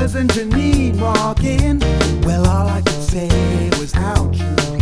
cousin Janine walk in. Well, all I could say was how true.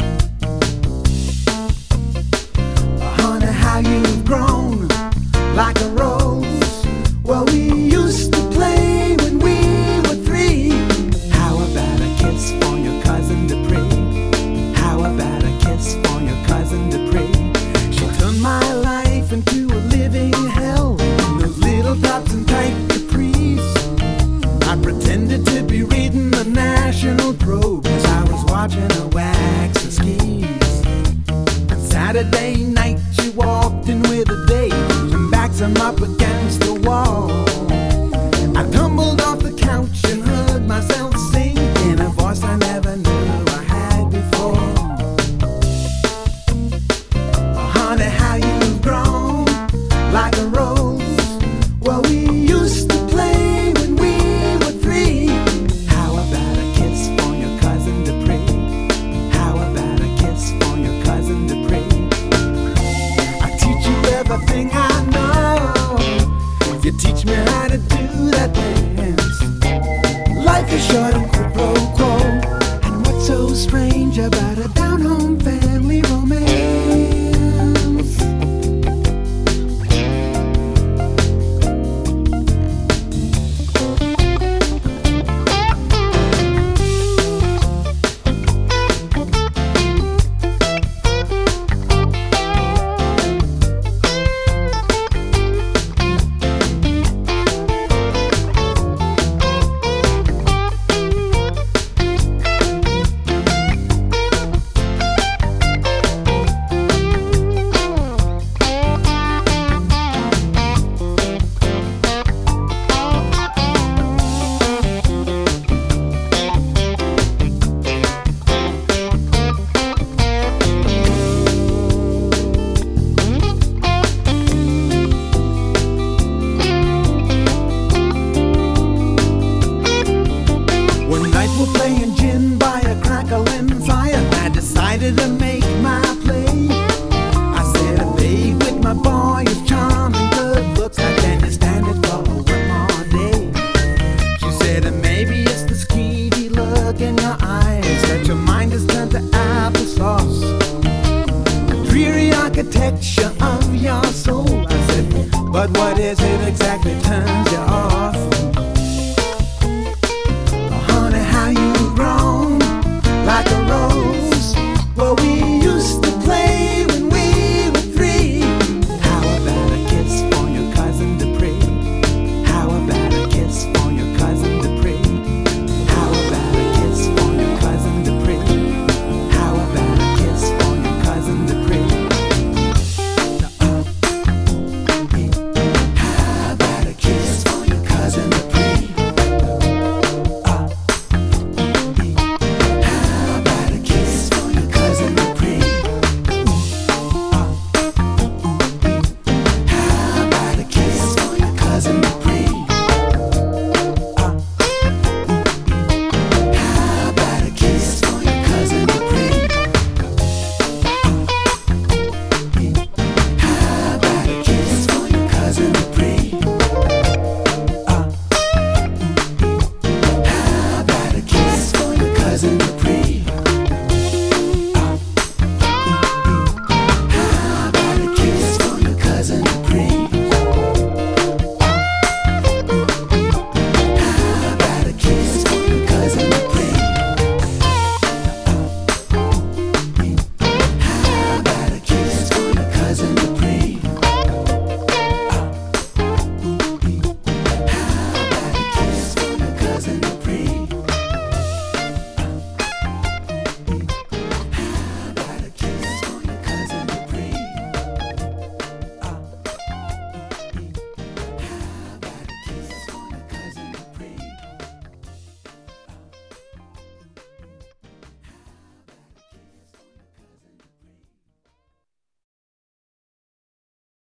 Honey, how you've grown like a rose. Well, we used to play when we were 3. How about a kiss for your cousin Dupree? How about a kiss for your cousin Dupree? She turned my life into a living hell. Those little tops and tight capris. I pretended to be reading the National Probe as I was watching her wax her skis. On Saturday night she walked in with a date and backed him up against the wall. I tumbled off the couch and heard myself sing in a voice I never knew I had before. Oh, honey, how you've grown like a rose. Well, we used to play when we were 3. How about a kiss for your cousin Dupree? How about a kiss for your cousin Dupree? I teach you everything I know. You teach me how to do that dance. Life is short and quid pro quo. And what's so strange about a down-home family romance? We're playing gin by a crackling fire. I decided to make my play. I said, a babe with my boy is charming, good looks. I can't stand it for one more day. She said, maybe it's the skeevy look in your eyes that your mind has turned to applesauce. The dreary architecture of your soul. I said, but what is it exactly turns you off?